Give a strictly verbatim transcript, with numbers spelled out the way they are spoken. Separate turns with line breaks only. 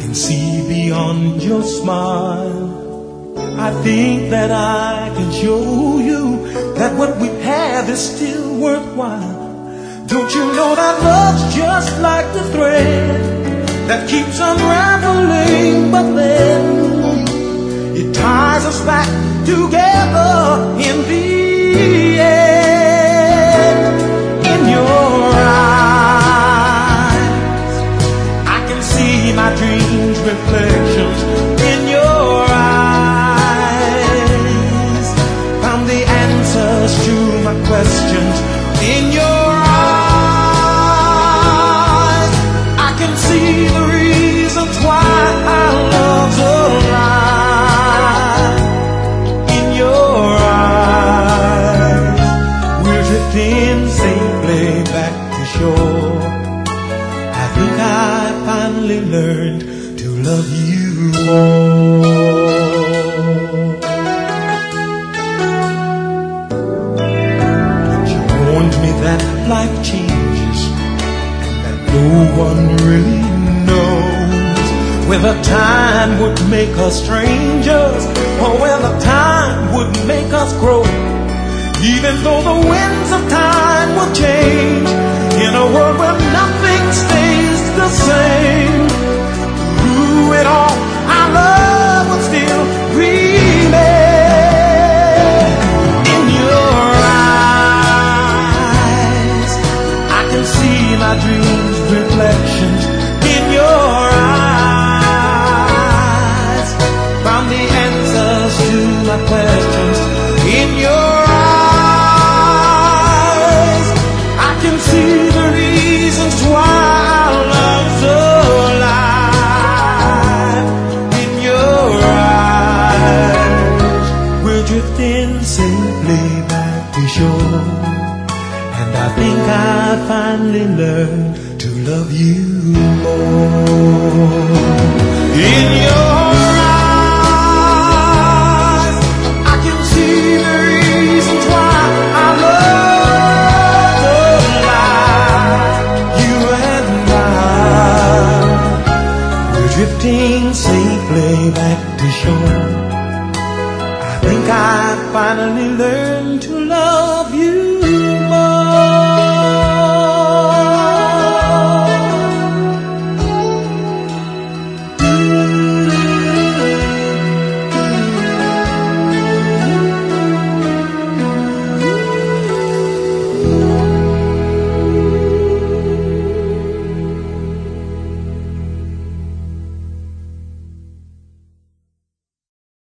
can see beyond your smile. I think that I can show you that what we have is still worthwhile. Don't you know that love's just like the thread that keeps unraveling, but then it ties us back together in the end. In your eyes, I can see my dreams' reflections. In your eyes, found the answers to my questions. In your eyes, I can see the reasons why our love's alive. In your eyes, we're drifting safely back to shore. I think I finally learned to love you more. She warned me that life changes and that no one really knows whether time would make us strangers or whether time would make us grow. Even though the winds of time will change, in a world where nothing stays the same, through it all, our love will still remain. In your eyes, I can see my dreams' reflections. In your eyes, found the answers to my questions. In your eyes, I can see the reasons why our love's alive. In your eyes, we're drifting safely back to shore. And I think I finally learned to love you more. In your eyes, I can see the reasons why our love's alive. You and I, we're drifting safely back to shore. I think I finally learned to love